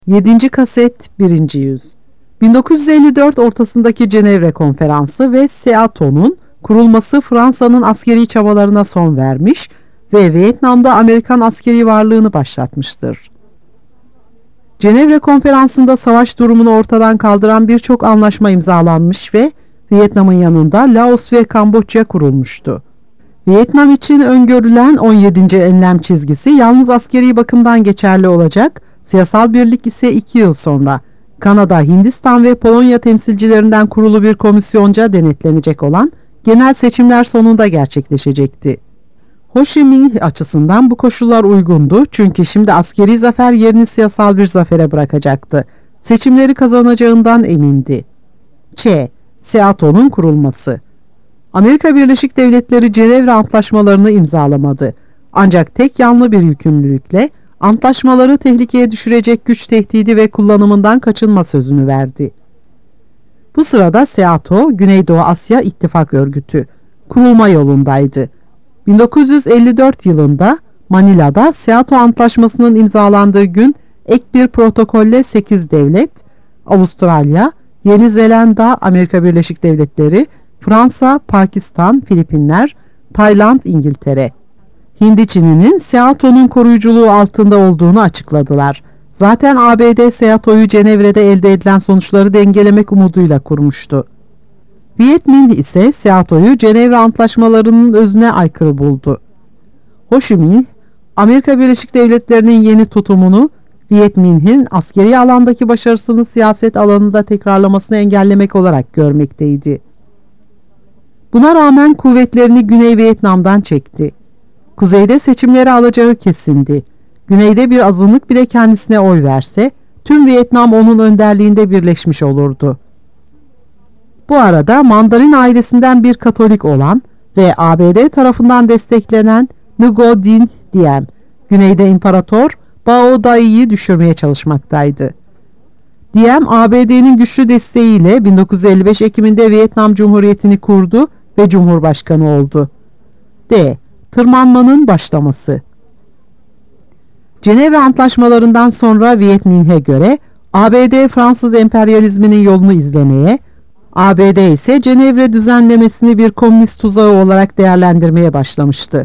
7. kaset 1. yüz 1954 ortasındaki Cenevre Konferansı ve SEATO'nun kurulması Fransa'nın askeri çabalarına son vermiş ve Vietnam'da Amerikan askeri varlığını başlatmıştır. Cenevre Konferansı'nda savaş durumunu ortadan kaldıran birçok anlaşma imzalanmış ve Vietnam'ın yanında Laos ve Kamboçya kurulmuştu. Vietnam için öngörülen 17. enlem çizgisi yalnız askeri bakımdan geçerli olacak, siyasal birlik ise 2 yıl sonra Kanada, Hindistan ve Polonya temsilcilerinden kurulu bir komisyonca denetlenecek olan genel seçimler sonunda gerçekleşecekti. Ho Chi Minh açısından bu koşullar uygundu çünkü şimdi askeri zafer yerini siyasal bir zafere bırakacaktı. Seçimleri kazanacağından emindi. Ç. SEATO'nun kurulması. Amerika Birleşik Devletleri Cenevre Antlaşmalarını imzalamadı. Ancak tek yanlı bir yükümlülükle antlaşmaları tehlikeye düşürecek güç tehdidi ve kullanımından kaçınma sözünü verdi. Bu sırada SEATO, Güneydoğu Asya İttifak Örgütü, kurulma yolundaydı. 1954 yılında Manila'da SEATO Antlaşması'nın imzalandığı gün ek bir protokolle 8 devlet, Avustralya, Yeni Zelanda, Amerika Birleşik Devletleri, Fransa, Pakistan, Filipinler, Tayland, İngiltere, Hindiçini'nin SEATO'nun koruyuculuğu altında olduğunu açıkladılar. Zaten ABD SEATO'yu Cenevre'de elde edilen sonuçları dengelemek umuduyla kurmuştu. Viet Minh ise SEATO'yu Cenevre Antlaşmalarının özüne aykırı buldu. Ho Chi Minh, Amerika Birleşik Devletleri'nin yeni tutumunu Viet Minh'in askeri alandaki başarısını siyaset alanında tekrarlamasını engellemek olarak görmekteydi. Buna rağmen kuvvetlerini Güney Vietnam'dan çekti. Kuzeyde seçimleri alacağı kesindi. Güneyde bir azınlık bile kendisine oy verse, tüm Vietnam onun önderliğinde birleşmiş olurdu. Bu arada Mandarin ailesinden bir Katolik olan ve ABD tarafından desteklenen Ngo Dinh Diem, Güneyde İmparator Bao Dai'yi düşürmeye çalışmaktaydı. Diem, ABD'nin güçlü desteğiyle 1955 Ekim'inde Vietnam Cumhuriyeti'ni kurdu ve Cumhurbaşkanı oldu. D. Tırmanmanın başlaması. Cenevre Antlaşmalarından sonra Viet Minh'e göre ABD Fransız emperyalizminin yolunu izlemeye, ABD ise Cenevre düzenlemesini bir komünist tuzağı olarak değerlendirmeye başlamıştı.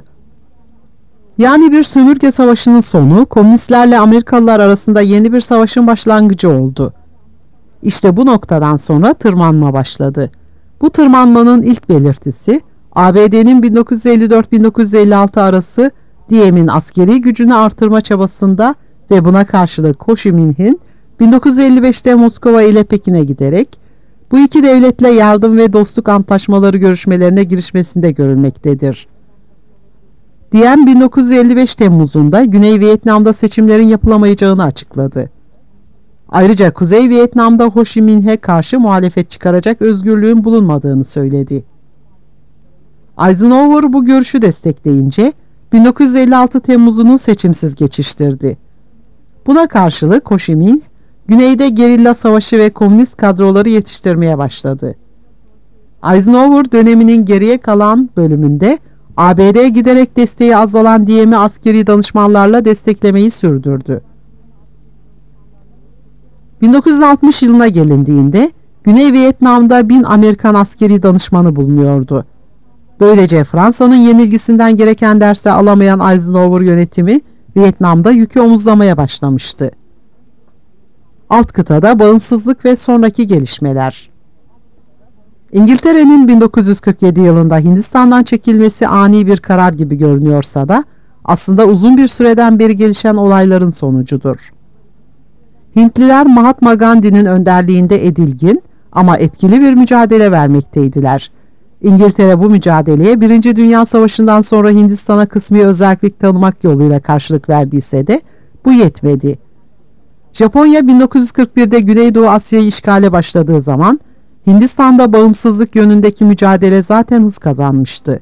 Yani bir sömürge savaşının sonu, komünistlerle Amerikalılar arasında yeni bir savaşın başlangıcı oldu. İşte bu noktadan sonra tırmanma başladı. Bu tırmanmanın ilk belirtisi, ABD'nin 1954-1956 arası Diem'in askeri gücünü artırma çabasında ve buna karşılık Ho Chi Minh'in 1955'te Moskova ile Pekin'e giderek bu iki devletle yardım ve dostluk antlaşmaları görüşmelerine girişmesinde görülmektedir. Diem 1955 Temmuz'unda Güney Vietnam'da seçimlerin yapılamayacağını açıkladı. Ayrıca Kuzey Vietnam'da Ho Chi Minh'e karşı muhalefet çıkaracak özgürlüğün bulunmadığını söyledi. Eisenhower bu görüşü destekleyince 1956 Temmuz'unu seçimsiz geçiştirdi. Buna karşılık Ho Chi Minh, Güneyde gerilla savaşı ve komünist kadroları yetiştirmeye başladı. Eisenhower döneminin geriye kalan bölümünde ABD giderek desteği azalan Diem'i askeri danışmanlarla desteklemeyi sürdürdü. 1960 yılına gelindiğinde Güney Vietnam'da 1000 Amerikan askeri danışmanı bulunuyordu. Böylece Fransa'nın yenilgisinden gereken dersi alamayan Eisenhower yönetimi Vietnam'da yükü omuzlamaya başlamıştı. Alt kıtada bağımsızlık ve sonraki gelişmeler. İngiltere'nin 1947 yılında Hindistan'dan çekilmesi ani bir karar gibi görünüyorsa da aslında uzun bir süreden beri gelişen olayların sonucudur. Hintliler Mahatma Gandhi'nin önderliğinde edilgin ama etkili bir mücadele vermekteydiler. İngiltere bu mücadeleye 1. Dünya Savaşı'ndan sonra Hindistan'a kısmi özerklik tanımak yoluyla karşılık verdiyse de bu yetmedi. Japonya 1941'de Güneydoğu Asya'yı işgale başladığı zaman Hindistan'da bağımsızlık yönündeki mücadele zaten hız kazanmıştı.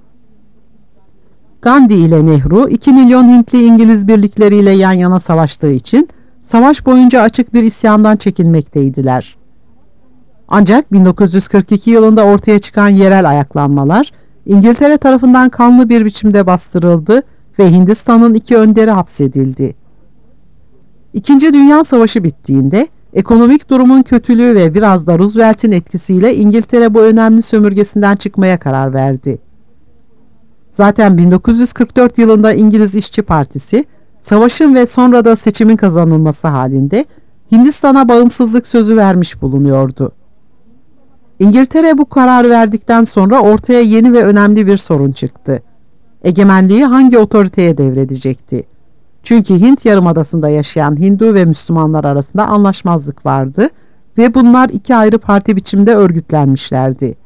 Gandhi ile Nehru 2 milyon Hintli İngiliz birlikleriyle yan yana savaştığı için savaş boyunca açık bir isyandan çekinmekteydiler. Ancak 1942 yılında ortaya çıkan yerel ayaklanmalar İngiltere tarafından kanlı bir biçimde bastırıldı ve Hindistan'ın 2 önderi hapsedildi. İkinci Dünya Savaşı bittiğinde ekonomik durumun kötülüğü ve biraz da Roosevelt'in etkisiyle İngiltere bu önemli sömürgesinden çıkmaya karar verdi. Zaten 1944 yılında İngiliz İşçi Partisi, savaşın ve sonra da seçimin kazanılması halinde Hindistan'a bağımsızlık sözü vermiş bulunuyordu. İngiltere bu kararı verdikten sonra ortaya yeni ve önemli bir sorun çıktı. Egemenliği hangi otoriteye devredecekti? Çünkü Hint Yarımadası'nda yaşayan Hindu ve Müslümanlar arasında anlaşmazlık vardı ve bunlar iki ayrı parti biçimde örgütlenmişlerdi.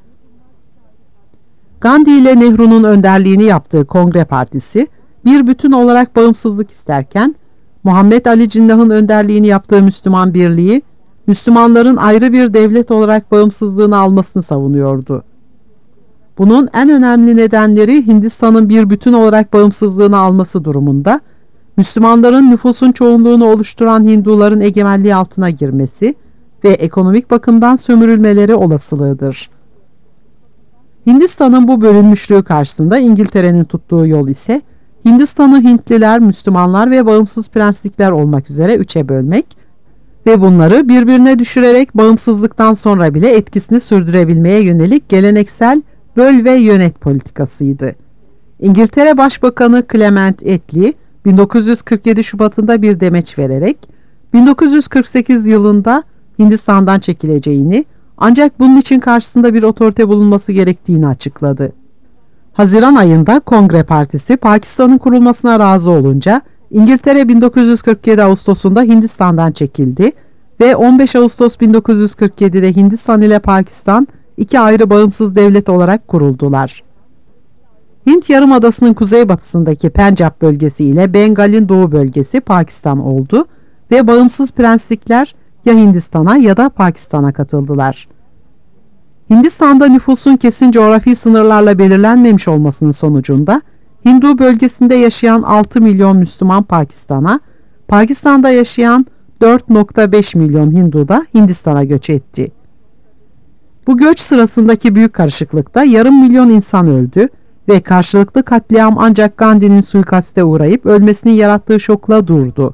Gandhi ile Nehru'nun önderliğini yaptığı Kongre Partisi bir bütün olarak bağımsızlık isterken, Muhammed Ali Cinnah'ın önderliğini yaptığı Müslüman Birliği, Müslümanların ayrı bir devlet olarak bağımsızlığını almasını savunuyordu. Bunun en önemli nedenleri Hindistan'ın bir bütün olarak bağımsızlığını alması durumunda, Müslümanların nüfusun çoğunluğunu oluşturan Hinduların egemenliği altına girmesi ve ekonomik bakımdan sömürülmeleri olasılığıdır. Hindistan'ın bu bölünmüşlüğü karşısında İngiltere'nin tuttuğu yol ise Hindistan'ı Hintliler, Müslümanlar ve bağımsız prenslikler olmak üzere üçe bölmek ve bunları birbirine düşürerek bağımsızlıktan sonra bile etkisini sürdürebilmeye yönelik geleneksel böl ve yönet politikasıydı. İngiltere Başbakanı Clement Attlee 1947 Şubat'ında bir demeç vererek 1948 yılında Hindistan'dan çekileceğini, ancak bunun için karşısında bir otorite bulunması gerektiğini açıkladı. Haziran ayında Kongre Partisi Pakistan'ın kurulmasına razı olunca İngiltere 1947 Ağustos'unda Hindistan'dan çekildi ve 15 Ağustos 1947'de Hindistan ile Pakistan iki ayrı bağımsız devlet olarak kuruldular. Hint Yarımadası'nın kuzeybatısındaki Pencap bölgesi ile Bengal'in doğu bölgesi Pakistan oldu ve bağımsız prenslikler ya Hindistan'a ya da Pakistan'a katıldılar. Hindistan'da nüfusun kesin coğrafi sınırlarla belirlenmemiş olmasının sonucunda Hindu bölgesinde yaşayan 6 milyon Müslüman Pakistan'a, Pakistan'da yaşayan 4,5 milyon Hindu da Hindistan'a göç etti. Bu göç sırasındaki büyük karışıklıkta yarım milyon insan öldü ve karşılıklı katliam ancak Gandhi'nin suikaste uğrayıp ölmesinin yarattığı şokla durdu.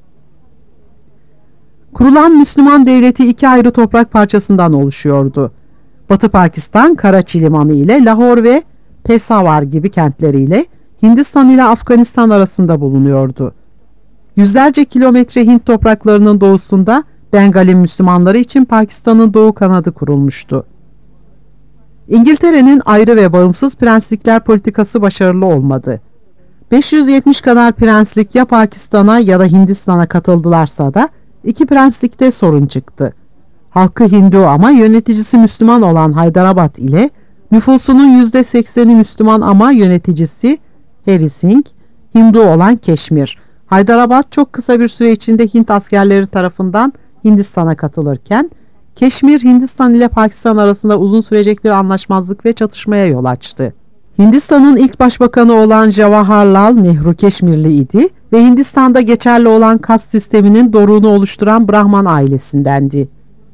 Kurulan Müslüman devleti iki ayrı toprak parçasından oluşuyordu. Batı Pakistan, Karachi limanı ile Lahore ve Peshawar gibi kentleriyle Hindistan ile Afganistan arasında bulunuyordu. Yüzlerce kilometre Hint topraklarının doğusunda Bengal'in Müslümanları için Pakistan'ın doğu kanadı kurulmuştu. İngiltere'nin ayrı ve bağımsız prenslikler politikası başarılı olmadı. 570 kadar prenslik ya Pakistan'a ya da Hindistan'a katıldılarsa da iki prenslikte sorun çıktı. Halkı Hindu ama yöneticisi Müslüman olan Hyderabad ile nüfusunun %80'i Müslüman ama yöneticisi Hari Singh, Hindu olan Keşmir. Hyderabad çok kısa bir süre içinde Hint askerleri tarafından Hindistan'a katılırken, Keşmir Hindistan ile Pakistan arasında uzun sürecek bir anlaşmazlık ve çatışmaya yol açtı. Hindistan'ın ilk başbakanı olan Jawaharlal Nehru Keşmirli idi ve Hindistan'da geçerli olan kast sisteminin doruğunu oluşturan Brahman ailesindendi.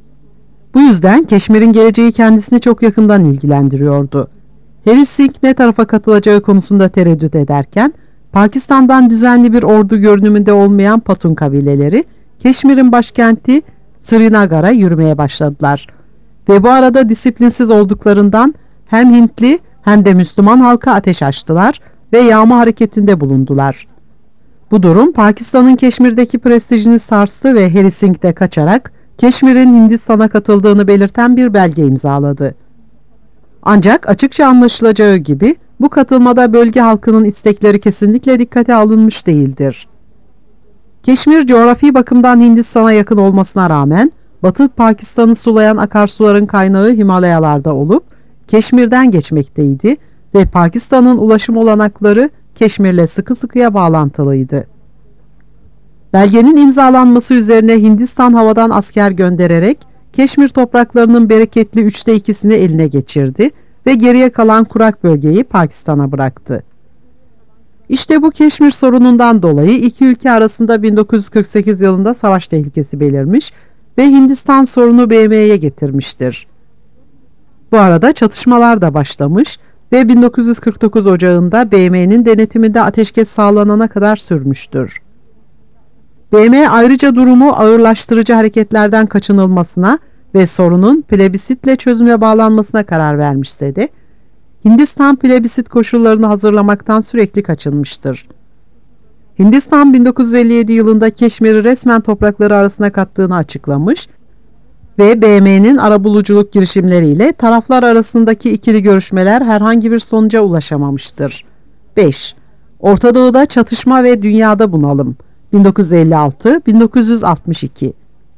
Bu yüzden Keşmir'in geleceği kendisini çok yakından ilgilendiriyordu. Hari Singh ne tarafa katılacağı konusunda tereddüt ederken, Pakistan'dan düzenli bir ordu görünümünde olmayan Patun kabileleri, Keşmir'in başkenti Srinagar'a yürümeye başladılar. Ve bu arada disiplinsiz olduklarından hem Hintli hem de Müslüman halka ateş açtılar ve yağma hareketinde bulundular. Bu durum Pakistan'ın Keşmir'deki prestijini sarstı ve Hari Singh de kaçarak Keşmir'in Hindistan'a katıldığını belirten bir belge imzaladı. Ancak açıkça anlaşılacağı gibi bu katılmada bölge halkının istekleri kesinlikle dikkate alınmış değildir. Keşmir coğrafi bakımdan Hindistan'a yakın olmasına rağmen Batı Pakistan'ı sulayan akarsuların kaynağı Himalayalarda olup Keşmir'den geçmekteydi ve Pakistan'ın ulaşım olanakları Keşmir'le sıkı sıkıya bağlantılıydı. Belgenin imzalanması üzerine Hindistan havadan asker göndererek Keşmir topraklarının bereketli 2/3'ünü eline geçirdi ve geriye kalan kurak bölgeyi Pakistan'a bıraktı. İşte bu Keşmir sorunundan dolayı iki ülke arasında 1948 yılında savaş tehlikesi belirmiş ve Hindistan sorunu BM'ye getirmiştir. Bu arada çatışmalar da başlamış ve 1949 Ocağı'nda BM'nin denetiminde ateşkes sağlanana kadar sürmüştür. BM ayrıca durumu ağırlaştırıcı hareketlerden kaçınılmasına ve sorunun plebisitle çözüme bağlanmasına karar vermişse de Hindistan plebisit koşullarını hazırlamaktan sürekli kaçınmıştır. Hindistan 1957 yılında Keşmir'i resmen toprakları arasına kattığını açıklamış ve BM'nin arabuluculuk girişimleriyle taraflar arasındaki ikili görüşmeler herhangi bir sonuca ulaşamamıştır. 5. Orta Doğu'da çatışma ve dünyada bunalım 1956-1962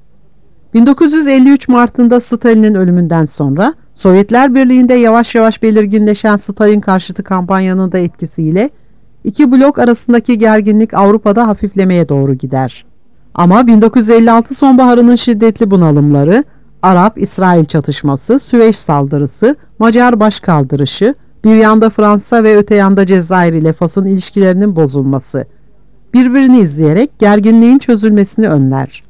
1953 Mart'ında Stalin'in ölümünden sonra Sovyetler Birliği'nde yavaş yavaş belirginleşen Stalin karşıtı kampanyanın da etkisiyle iki blok arasındaki gerginlik Avrupa'da hafiflemeye doğru gider. Ama 1956 sonbaharının şiddetli bunalımları, Arap-İsrail çatışması, Süveyş saldırısı, Macar başkaldırışı, bir yanda Fransa ve öte yanda Cezayir ile Fas'ın ilişkilerinin bozulması, birbirini izleyerek gerginliğin çözülmesini önler.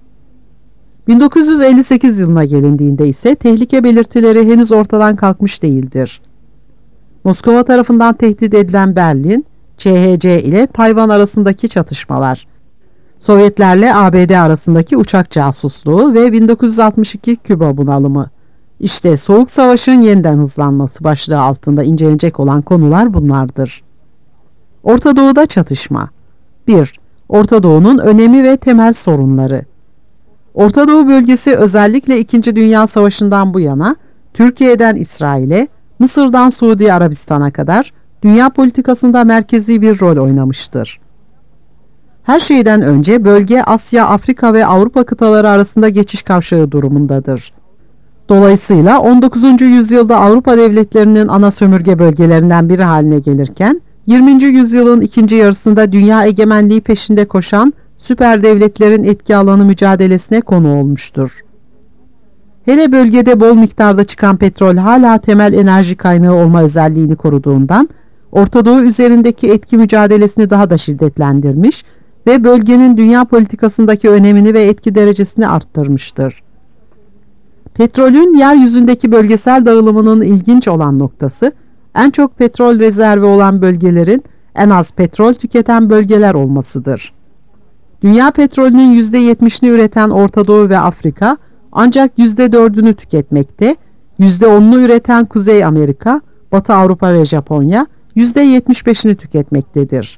1958 yılına gelindiğinde ise tehlike belirtileri henüz ortadan kalkmış değildir. Moskova tarafından tehdit edilen Berlin, CHC ile Tayvan arasındaki çatışmalar, Sovyetlerle ABD arasındaki uçak casusluğu ve 1962 Küba bunalımı. İşte Soğuk Savaş'ın yeniden hızlanması başlığı altında incelenecek olan konular bunlardır. Orta Doğu'da çatışma. 1. Orta Doğu'nun önemi ve temel sorunları. Orta Doğu bölgesi özellikle 2. Dünya Savaşı'ndan bu yana Türkiye'den İsrail'e, Mısır'dan Suudi Arabistan'a kadar dünya politikasında merkezi bir rol oynamıştır. Her şeyden önce bölge Asya, Afrika ve Avrupa kıtaları arasında geçiş kavşağı durumundadır. Dolayısıyla 19. yüzyılda Avrupa devletlerinin ana sömürge bölgelerinden biri haline gelirken, 20. yüzyılın ikinci yarısında dünya egemenliği peşinde koşan süper devletlerin etki alanı mücadelesine konu olmuştur. Hele bölgede bol miktarda çıkan petrol hala temel enerji kaynağı olma özelliğini koruduğundan, Orta Doğu üzerindeki etki mücadelesini daha da şiddetlendirmiş ve bölgenin dünya politikasındaki önemini ve etki derecesini arttırmıştır. Petrolün yeryüzündeki bölgesel dağılımının ilginç olan noktası, en çok petrol rezervi olan bölgelerin en az petrol tüketen bölgeler olmasıdır. Dünya petrolünün %70'ini üreten Orta Doğu ve Afrika ancak %4'ünü tüketmekte, %10'unu üreten Kuzey Amerika, Batı Avrupa ve Japonya %75'ini tüketmektedir.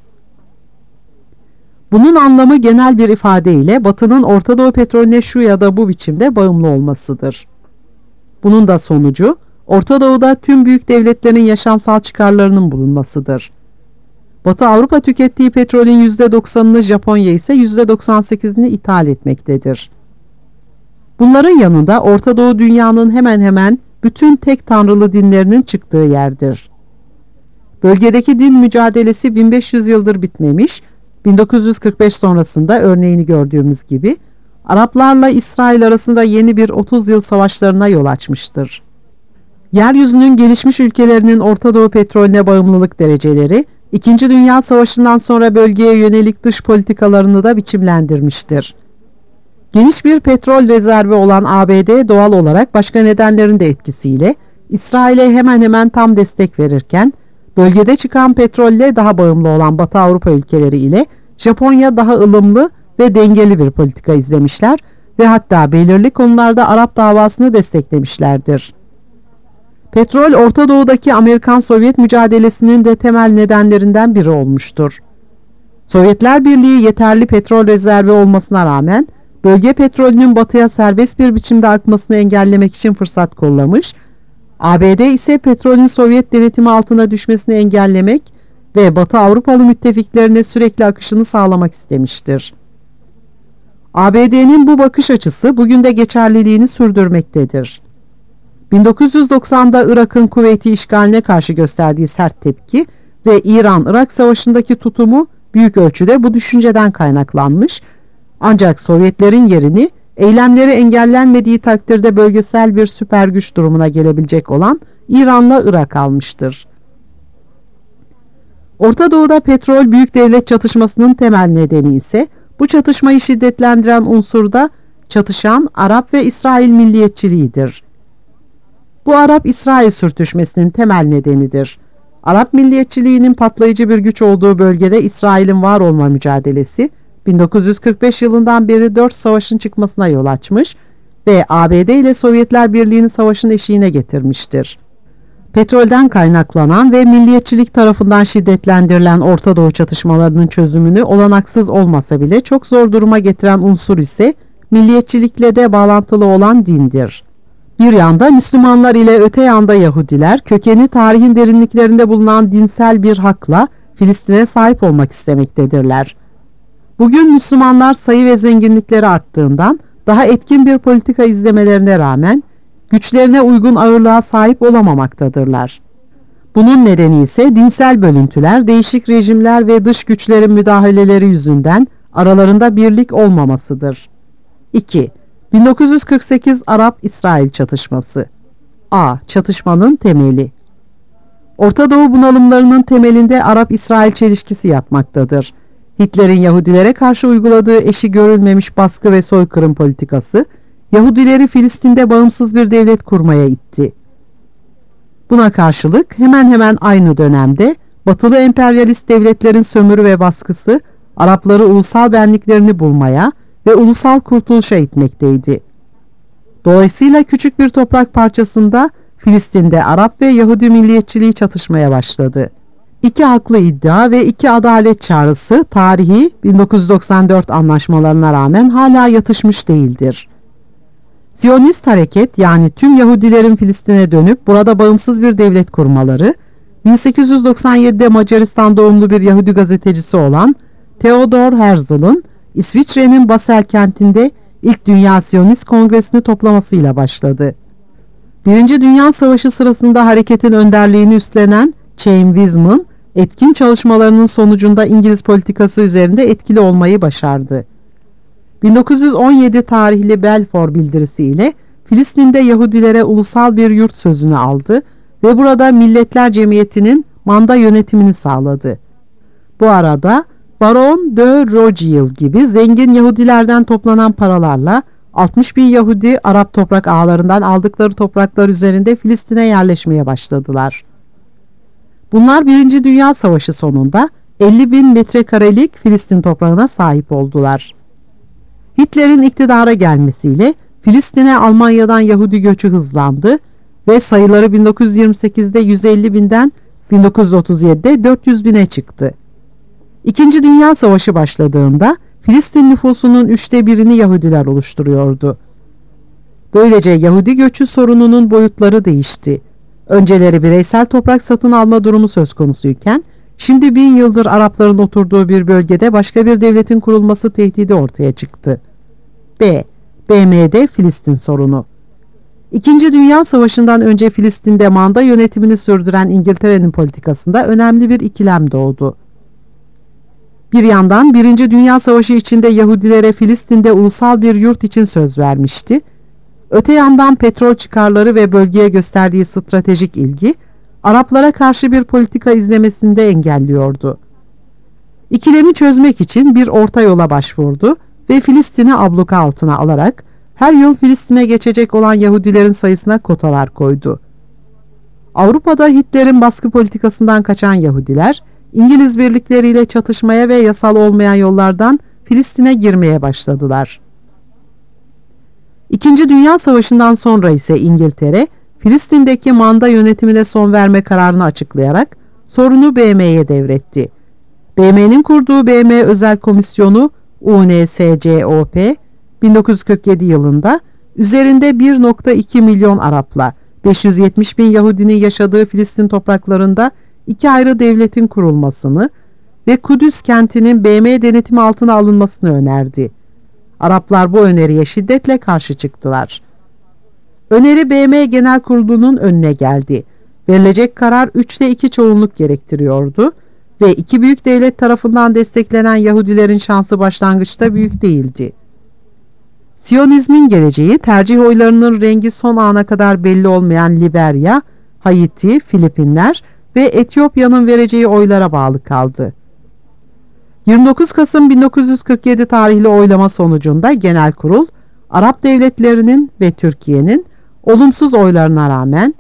Bunun anlamı genel bir ifadeyle Batı'nın Orta Doğu petrolüne şu ya da bu biçimde bağımlı olmasıdır. Bunun da sonucu Orta Doğu'da tüm büyük devletlerin yaşamsal çıkarlarının bulunmasıdır. Batı Avrupa tükettiği petrolün %90'ını, Japonya ise %98'ini ithal etmektedir. Bunların yanında Orta Doğu dünyanın hemen hemen bütün tek tanrılı dinlerinin çıktığı yerdir. Bölgedeki din mücadelesi 1500 yıldır bitmemiş, 1945 sonrasında örneğini gördüğümüz gibi Araplarla İsrail arasında yeni bir 30 yıl savaşlarına yol açmıştır. Yeryüzünün gelişmiş ülkelerinin Orta Doğu petrolüne bağımlılık dereceleri, İkinci Dünya Savaşı'ndan sonra bölgeye yönelik dış politikalarını da biçimlendirmiştir. Geniş bir petrol rezervi olan ABD doğal olarak başka nedenlerin de etkisiyle İsrail'e hemen hemen tam destek verirken, bölgede çıkan petrolle daha bağımlı olan Batı Avrupa ülkeleri ile Japonya daha ılımlı ve dengeli bir politika izlemişler ve hatta belirli konularda Arap davasını desteklemişlerdir. Petrol, Orta Doğu'daki Amerikan-Sovyet mücadelesinin de temel nedenlerinden biri olmuştur. Sovyetler Birliği yeterli petrol rezervi olmasına rağmen, bölge petrolünün batıya serbest bir biçimde akmasını engellemek için fırsat kollamış, ABD ise petrolün Sovyet denetimi altına düşmesini engellemek ve Batı Avrupalı müttefiklerine sürekli akışını sağlamak istemiştir. ABD'nin bu bakış açısı bugün de geçerliliğini sürdürmektedir. 1990'da Irak'ın Kuveyt'i işgaline karşı gösterdiği sert tepki ve İran-Irak Savaşı'ndaki tutumu büyük ölçüde bu düşünceden kaynaklanmış, ancak Sovyetlerin yerini eylemleri engellenmediği takdirde bölgesel bir süper güç durumuna gelebilecek olan İran'la Irak almıştır. Orta Doğu'da petrol büyük devlet çatışmasının temel nedeni ise bu çatışmayı şiddetlendiren unsur da çatışan Arap ve İsrail milliyetçiliğidir. Bu Arap-İsrail sürtüşmesinin temel nedenidir. Arap milliyetçiliğinin patlayıcı bir güç olduğu bölgede İsrail'in var olma mücadelesi, 1945 yılından beri 4 savaşın çıkmasına yol açmış ve ABD ile Sovyetler Birliği'ni savaşın eşiğine getirmiştir. Petrolden kaynaklanan ve milliyetçilik tarafından şiddetlendirilen Orta Doğu çatışmalarının çözümünü olanaksız olmasa bile çok zor duruma getiren unsur ise milliyetçilikle de bağlantılı olan dindir. Bir yanda Müslümanlar ile öte yanda Yahudiler kökeni tarihin derinliklerinde bulunan dinsel bir hakla Filistin'e sahip olmak istemektedirler. Bugün Müslümanlar sayı ve zenginlikleri arttığından daha etkin bir politika izlemelerine rağmen güçlerine uygun ağırlığa sahip olamamaktadırlar. Bunun nedeni ise dinsel bölüntüler, değişik rejimler ve dış güçlerin müdahaleleri yüzünden aralarında birlik olmamasıdır. 2. 1948 Arap-İsrail çatışması. A. Çatışmanın temeli. Orta Doğu bunalımlarının temelinde Arap-İsrail çelişkisi yatmaktadır. Hitler'in Yahudilere karşı uyguladığı eşi görülmemiş baskı ve soykırım politikası, Yahudileri Filistin'de bağımsız bir devlet kurmaya itti. Buna karşılık hemen hemen aynı dönemde Batılı emperyalist devletlerin sömürü ve baskısı Arapları ulusal benliklerini bulmaya ve ulusal kurtuluşa itmekteydi. Dolayısıyla küçük bir toprak parçasında Filistin'de Arap ve Yahudi milliyetçiliği çatışmaya başladı. İki haklı iddia ve iki adalet çağrısı tarihi 1994 anlaşmalarına rağmen hala yatışmış değildir. Siyonist hareket yani tüm Yahudilerin Filistin'e dönüp burada bağımsız bir devlet kurmaları, 1897'de Macaristan doğumlu bir Yahudi gazetecisi olan Theodor Herzl'ın İsviçre'nin Basel kentinde ilk Dünya Siyonist Kongresi'ni toplamasıyla başladı. Birinci Dünya Savaşı sırasında hareketin önderliğini üstlenen Chaim Weizmann, etkin çalışmalarının sonucunda İngiliz politikası üzerinde etkili olmayı başardı. 1917 tarihli Balfour Bildirisi ile Filistin'de Yahudilere ulusal bir yurt sözünü aldı ve burada Milletler Cemiyeti'nin manda yönetimini sağladı. Bu arada Baron de Rothschild gibi zengin Yahudilerden toplanan paralarla 60 bin Yahudi Arap toprak ağalarından aldıkları topraklar üzerinde Filistin'e yerleşmeye başladılar. Bunlar 1. Dünya Savaşı sonunda 50 bin metrekarelik Filistin toprağına sahip oldular. Hitler'in iktidara gelmesiyle Filistin'e Almanya'dan Yahudi göçü hızlandı ve sayıları 1928'de 150 binden 1937'de 400 bine çıktı. İkinci Dünya Savaşı başladığında Filistin nüfusunun 1/3'ünü Yahudiler oluşturuyordu. Böylece Yahudi göçü sorununun boyutları değişti. Önceleri bireysel toprak satın alma durumu söz konusuyken, şimdi 1000 yıldır Arapların oturduğu bir bölgede başka bir devletin kurulması tehdidi ortaya çıktı. B. BM'de Filistin sorunu. İkinci Dünya Savaşı'ndan önce Filistin'de manda yönetimini sürdüren İngiltere'nin politikasında önemli bir ikilem doğdu. Bir yandan 1. Dünya Savaşı içinde Yahudilere Filistin'de ulusal bir yurt için söz vermişti. Öte yandan petrol çıkarları ve bölgeye gösterdiği stratejik ilgi, Araplara karşı bir politika izlemesinde engelliyordu. İkilemi çözmek için bir orta yola başvurdu ve Filistin'i abluka altına alarak her yıl Filistin'e geçecek olan Yahudilerin sayısına kotalar koydu. Avrupa'da Hitler'in baskı politikasından kaçan Yahudiler, İngiliz birlikleriyle çatışmaya ve yasal olmayan yollardan Filistin'e girmeye başladılar. İkinci Dünya Savaşı'ndan sonra ise İngiltere, Filistin'deki manda yönetimine son verme kararını açıklayarak sorunu BM'ye devretti. BM'nin kurduğu BM Özel Komisyonu UNSCOP 1947 yılında üzerinde 1,2 milyon Arap'la 570 bin Yahudinin yaşadığı Filistin topraklarında iki ayrı devletin kurulmasını ve Kudüs kentinin BM denetimi altına alınmasını önerdi. Araplar bu öneriye şiddetle karşı çıktılar. Öneri BM Genel Kurulu'nun önüne geldi. Verilecek karar 3'te 2 çoğunluk gerektiriyordu ve iki büyük devlet tarafından desteklenen Yahudilerin şansı başlangıçta büyük değildi. Siyonizmin geleceği tercih oylarının rengi son ana kadar belli olmayan Liberya, Haiti, Filipinler ve Etiyopya'nın vereceği oylara bağlı kaldı. 29 Kasım 1947 tarihli oylama sonucunda Genel Kurul, Arap devletlerinin ve Türkiye'nin olumsuz oylarına rağmen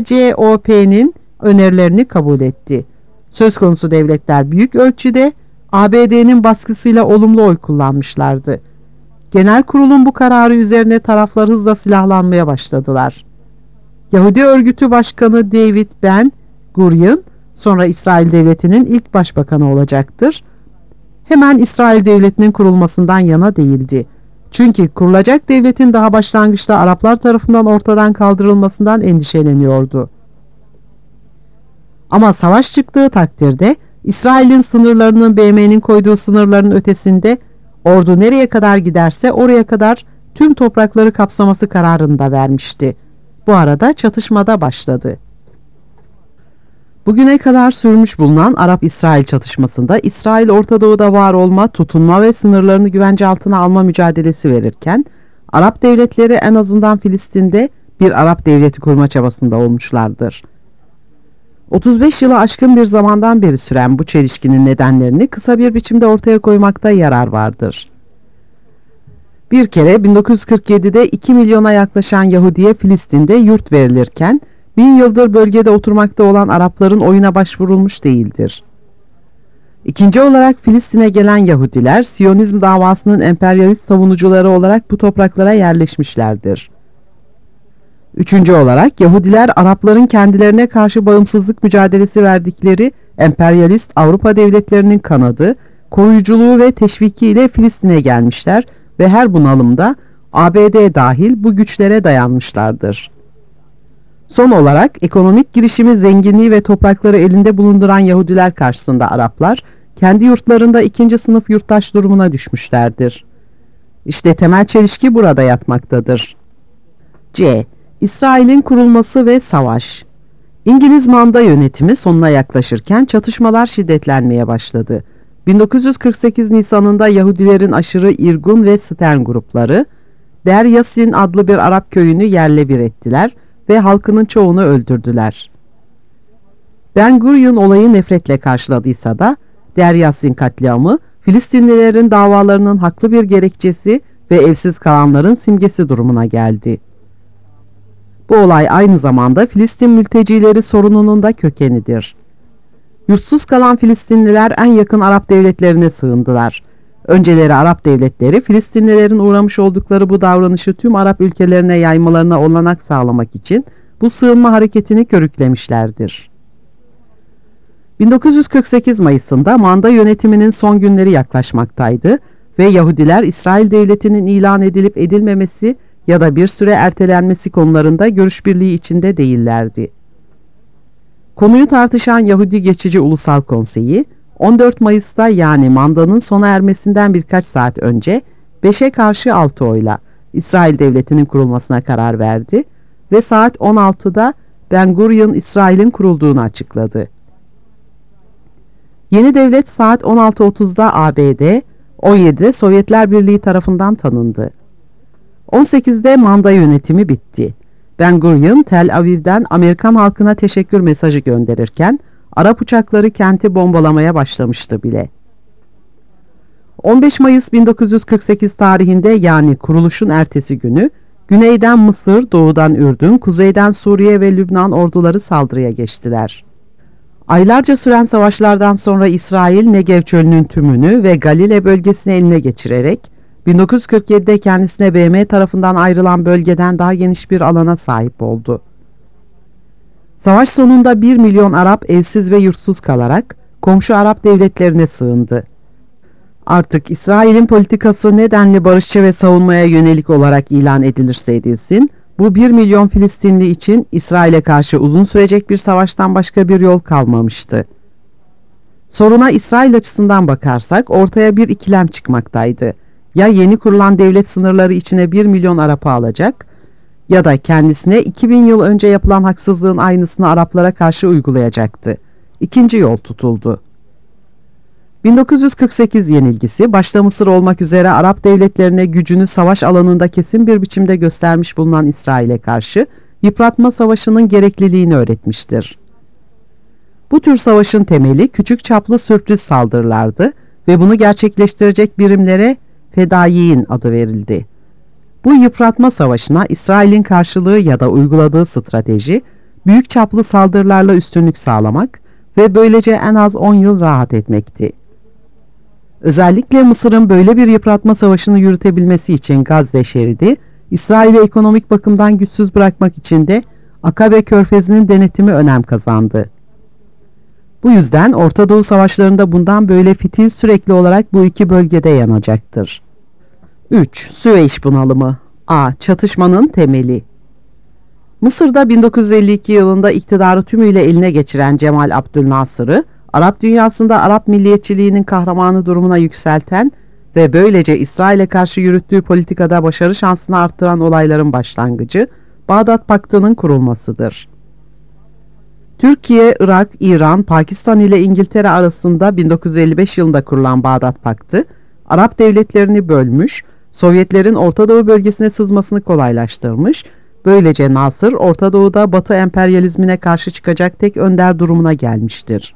UNSCOP'nin önerilerini kabul etti. Söz konusu devletler büyük ölçüde ABD'nin baskısıyla olumlu oy kullanmışlardı. Genel kurulun bu kararı üzerine taraflar hızla silahlanmaya başladılar. Yahudi örgütü başkanı David Ben Gurion, sonra İsrail Devleti'nin ilk başbakanı olacaktır. Hemen İsrail Devleti'nin kurulmasından yana değildi. Çünkü kurulacak devletin daha başlangıçta Araplar tarafından ortadan kaldırılmasından endişeleniyordu. Ama savaş çıktığı takdirde İsrail'in sınırlarının BM'nin koyduğu sınırların ötesinde ordu nereye kadar giderse oraya kadar tüm toprakları kapsaması kararını da vermişti. Bu arada çatışmada başladı. Bugüne kadar sürmüş bulunan Arap-İsrail çatışmasında İsrail Orta Doğu'da var olma, tutunma ve sınırlarını güvence altına alma mücadelesi verirken Arap devletleri en azından Filistin'de bir Arap devleti kurma çabasında olmuşlardır. 35 yılı aşkın bir zamandan beri süren bu çelişkinin nedenlerini kısa bir biçimde ortaya koymakta yarar vardır. Bir kere 1947'de 2 milyona yaklaşan Yahudi'ye Filistin'de yurt verilirken 1000 yıldır bölgede oturmakta olan Arapların oyuna başvurulmuş değildir. İkinci olarak Filistin'e gelen Yahudiler Siyonizm davasının emperyalist savunucuları olarak bu topraklara yerleşmişlerdir. Üçüncü olarak Yahudiler Arapların kendilerine karşı bağımsızlık mücadelesi verdikleri emperyalist Avrupa devletlerinin kanadı, koruyuculuğu ve teşvikiyle Filistin'e gelmişler ve her bunalımda ABD dahil bu güçlere dayanmışlardır. Son olarak ekonomik girişimi, zenginliği ve toprakları elinde bulunduran Yahudiler karşısında Araplar kendi yurtlarında ikinci sınıf yurttaş durumuna düşmüşlerdir. İşte temel çelişki burada yatmaktadır. C. İsrail'in kurulması ve savaş. İngiliz manda yönetimi sonuna yaklaşırken çatışmalar şiddetlenmeye başladı. 1948 Nisan'ında Yahudilerin aşırı Irgun ve Stern grupları Der Yassin adlı bir Arap köyünü yerle bir ettiler ve halkının çoğunu öldürdüler. Ben Gurion olayı nefretle karşıladıysa da Der Yassin katliamı Filistinlilerin davalarının haklı bir gerekçesi ve evsiz kalanların simgesi durumuna geldi. Bu olay aynı zamanda Filistin mültecileri sorununun da kökenidir. Yurtsuz kalan Filistinliler en yakın Arap devletlerine sığındılar. Önceleri Arap devletleri Filistinlilerin uğramış oldukları bu davranışı tüm Arap ülkelerine yaymalarına olanak sağlamak için bu sığınma hareketini körüklemişlerdir. 1948 Mayıs'ında manda yönetiminin son günleri yaklaşmaktaydı ve Yahudiler İsrail devletinin ilan edilip edilmemesi ya da bir süre ertelenmesi konularında görüş birliği içinde değillerdi. Konuyu tartışan Yahudi Geçici Ulusal Konseyi 14 Mayıs'ta yani mandanın sona ermesinden birkaç saat önce 5'e karşı 6 oyla İsrail devletinin kurulmasına karar verdi ve saat 16'da Ben Gurion İsrail'in kurulduğunu açıkladı. Yeni devlet saat 16.30'da ABD, 17'de Sovyetler Birliği tarafından tanındı. 18'de manda yönetimi bitti. Ben Gurion Tel Aviv'den Amerikan halkına teşekkür mesajı gönderirken Arap uçakları kenti bombalamaya başlamıştı bile. 15 Mayıs 1948 tarihinde yani kuruluşun ertesi günü güneyden Mısır, doğudan Ürdün, kuzeyden Suriye ve Lübnan orduları saldırıya geçtiler. Aylarca süren savaşlardan sonra İsrail Negev çölünün tümünü ve Galile bölgesini eline geçirerek 1947'de kendisine BM tarafından ayrılan bölgeden daha geniş bir alana sahip oldu. Savaş sonunda 1 milyon Arap evsiz ve yurtsuz kalarak komşu Arap devletlerine sığındı. Artık İsrail'in politikası nedenli barışçı ve savunmaya yönelik olarak ilan edilirse edilsin, bu 1 milyon Filistinli için İsrail'e karşı uzun sürecek bir savaştan başka bir yol kalmamıştı. Soruna İsrail açısından bakarsak ortaya bir ikilem çıkmaktaydı. Ya yeni kurulan devlet sınırları içine 1 milyon Arap'ı alacak ya da kendisine 2000 yıl önce yapılan haksızlığın aynısını Araplara karşı uygulayacaktı. İkinci yol tutuldu. 1948 yenilgisi başta Mısır olmak üzere Arap devletlerine gücünü savaş alanında kesin bir biçimde göstermiş bulunan İsrail'e karşı yıpratma savaşının gerekliliğini öğretmiştir. Bu tür savaşın temeli küçük çaplı sürpriz saldırılardı ve bunu gerçekleştirecek birimlere fedaiyin adı verildi. Bu yıpratma savaşına İsrail'in karşılığı ya da uyguladığı strateji büyük çaplı saldırılarla üstünlük sağlamak ve böylece en az 10 yıl rahat etmekti. Özellikle Mısır'ın böyle bir yıpratma savaşını yürütebilmesi için Gazze şeridi, İsrail'i ekonomik bakımdan güçsüz bırakmak için de Akabe Körfezi'nin denetimi önem kazandı. Bu yüzden Orta Doğu savaşlarında bundan böyle fitil sürekli olarak bu iki bölgede yanacaktır. 3. Süveyş bunalımı. A. Çatışmanın temeli. Mısır'da 1952 yılında iktidarı tümüyle eline geçiren Cemal Abdülnasır'ı, Arap dünyasında Arap milliyetçiliğinin kahramanı durumuna yükselten ve böylece İsrail'e karşı yürüttüğü politikada başarı şansını arttıran olayların başlangıcı, Bağdat Paktı'nın kurulmasıdır. Türkiye, Irak, İran, Pakistan ile İngiltere arasında 1955 yılında kurulan Bağdat Paktı, Arap devletlerini bölmüş, Sovyetlerin Orta Doğu bölgesine sızmasını kolaylaştırmış, böylece Nasır, Orta Doğu'da Batı emperyalizmine karşı çıkacak tek önder durumuna gelmiştir.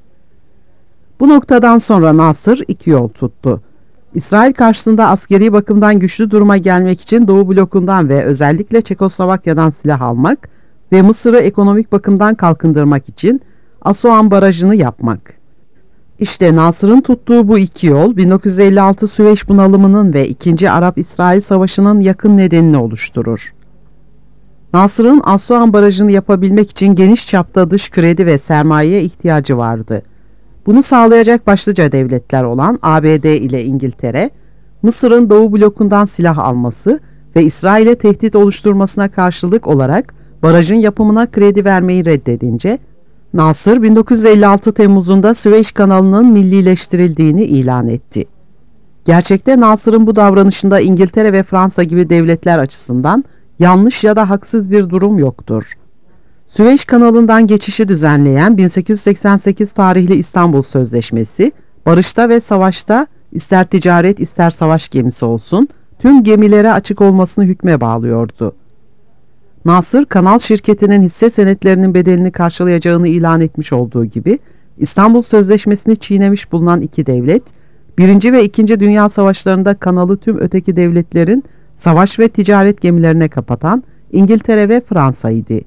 Bu noktadan sonra Nasır iki yol tuttu. İsrail karşısında askeri bakımdan güçlü duruma gelmek için Doğu blokundan ve özellikle Çekoslovakya'dan silah almak ve Mısır'ı ekonomik bakımdan kalkındırmak için Asuan Barajı'nı yapmak. İşte Nasır'ın tuttuğu bu iki yol 1956 Süveyş bunalımının ve 2. Arap-İsrail Savaşı'nın yakın nedenini oluşturur. Nasır'ın Asuan Barajı'nı yapabilmek için geniş çapta dış kredi ve sermayeye ihtiyacı vardı. Bunu sağlayacak başlıca devletler olan ABD ile İngiltere, Mısır'ın Doğu blokundan silah alması ve İsrail'e tehdit oluşturmasına karşılık olarak barajın yapımına kredi vermeyi reddedince, Nasır 1956 Temmuz'unda Süveyş kanalının millileştirildiğini ilan etti. Gerçekte Nasır'ın bu davranışında İngiltere ve Fransa gibi devletler açısından yanlış ya da haksız bir durum yoktur. Süveyş kanalından geçişi düzenleyen 1888 tarihli İstanbul Sözleşmesi, barışta ve savaşta ister ticaret ister savaş gemisi olsun, tüm gemilere açık olmasını hükme bağlıyordu. Nasır, kanal şirketinin hisse senetlerinin bedelini karşılayacağını ilan etmiş olduğu gibi, İstanbul Sözleşmesi'ni çiğnemiş bulunan iki devlet, 1. ve 2. Dünya Savaşları'nda kanalı tüm öteki devletlerin savaş ve ticaret gemilerine kapatan İngiltere ve Fransa'ydı.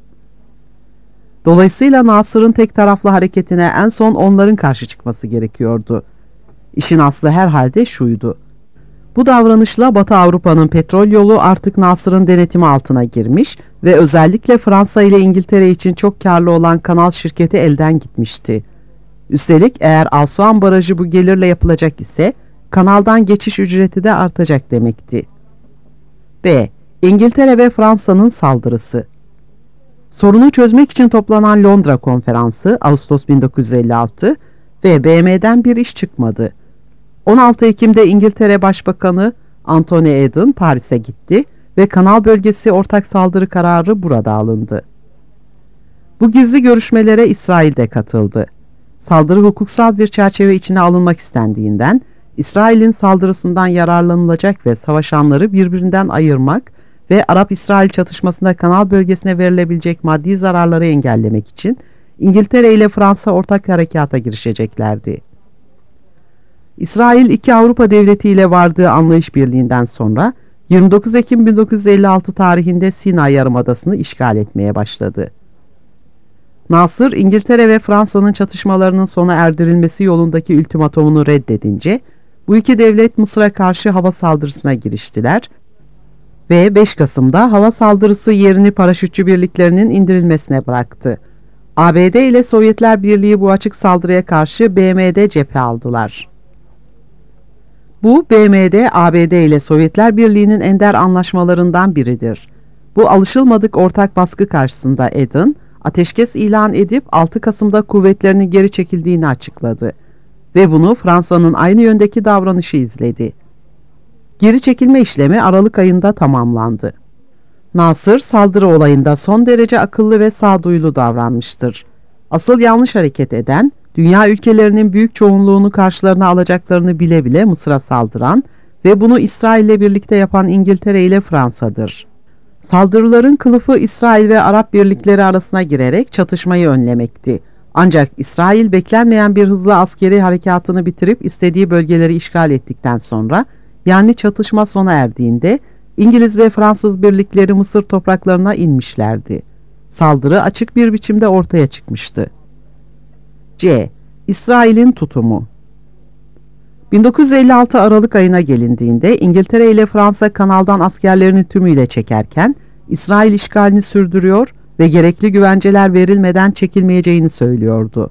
Dolayısıyla Nasır'ın tek taraflı hareketine en son onların karşı çıkması gerekiyordu. İşin aslı herhalde şuydu. Bu davranışla Batı Avrupa'nın petrol yolu artık Nasır'ın denetimi altına girmiş ve özellikle Fransa ile İngiltere için çok karlı olan kanal şirketi elden gitmişti. Üstelik eğer Asuan Barajı bu gelirle yapılacak ise kanaldan geçiş ücreti de artacak demekti. B. İngiltere ve Fransa'nın saldırısı. Sorunu çözmek için toplanan Londra Konferansı Ağustos 1956 ve BM'den bir iş çıkmadı. 16 Ekim'de İngiltere Başbakanı Anthony Eden Paris'e gitti ve kanal bölgesi ortak saldırı kararı burada alındı. Bu gizli görüşmelere İsrail de katıldı. Saldırı hukuksal bir çerçeve içine alınmak istendiğinden, İsrail'in saldırısından yararlanılacak ve savaşanları birbirinden ayırmak ve Arap-İsrail çatışmasında kanal bölgesine verilebilecek maddi zararları engellemek için İngiltere ile Fransa ortak harekata girişeceklerdi. İsrail iki Avrupa devleti ile vardığı anlayış birliğinden sonra 29 Ekim 1956 tarihinde Sina Yarımadası'nı işgal etmeye başladı. Nasır, İngiltere ve Fransa'nın çatışmalarının sona erdirilmesi yolundaki ultimatomunu reddedince, bu iki devlet Mısır'a karşı hava saldırısına giriştiler ve 5 Kasım'da hava saldırısı yerini paraşütçü birliklerinin indirilmesine bıraktı. ABD ile Sovyetler Birliği bu açık saldırıya karşı BM'de cephe aldılar. Bu BM'de ABD ile Sovyetler Birliği'nin ender anlaşmalarından biridir. Bu alışılmadık ortak baskı karşısında Eden, ateşkes ilan edip 6 Kasım'da kuvvetlerini geri çekildiğini açıkladı ve bunu Fransa'nın aynı yöndeki davranışı izledi. Geri çekilme işlemi Aralık ayında tamamlandı. Nasır, saldırı olayında son derece akıllı ve sağduyulu davranmıştır. Asıl yanlış hareket eden, dünya ülkelerinin büyük çoğunluğunu karşılarına alacaklarını bile bile Mısır'a saldıran ve bunu İsrail ile birlikte yapan İngiltere ile Fransa'dır. Saldırıların kılıfı İsrail ve Arap birlikleri arasına girerek çatışmayı önlemekti. Ancak İsrail beklenmeyen bir hızla askeri harekatını bitirip istediği bölgeleri işgal ettikten sonra, yani çatışma sona erdiğinde İngiliz ve Fransız birlikleri Mısır topraklarına inmişlerdi. Saldırı açık bir biçimde ortaya çıkmıştı. C. İsrail'in tutumu. 1956 Aralık ayına gelindiğinde İngiltere ile Fransa kanaldan askerlerini tümüyle çekerken İsrail işgalini sürdürüyor ve gerekli güvenceler verilmeden çekilmeyeceğini söylüyordu.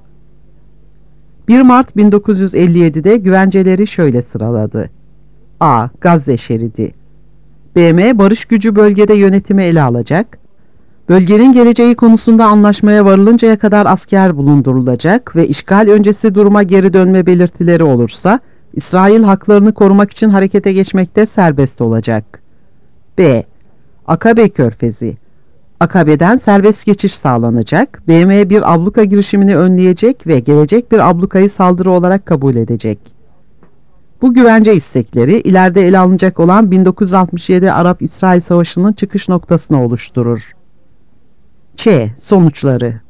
1 Mart 1957'de güvenceleri şöyle sıraladı. A. Gazze şeridi. BM barış gücü bölgede yönetimi ele alacak. Bölgenin geleceği konusunda anlaşmaya varılıncaya kadar asker bulundurulacak ve işgal öncesi duruma geri dönme belirtileri olursa İsrail haklarını korumak için harekete geçmekte serbest olacak. B. Akabe Körfezi. Akabe'den serbest geçiş sağlanacak. BM bir abluka girişimini önleyecek ve gelecek bir ablukayı saldırı olarak kabul edecek. Bu güvence istekleri ileride ele alınacak olan 1967 Arap-İsrail Savaşı'nın çıkış noktasını oluşturur. Ç. Sonuçları.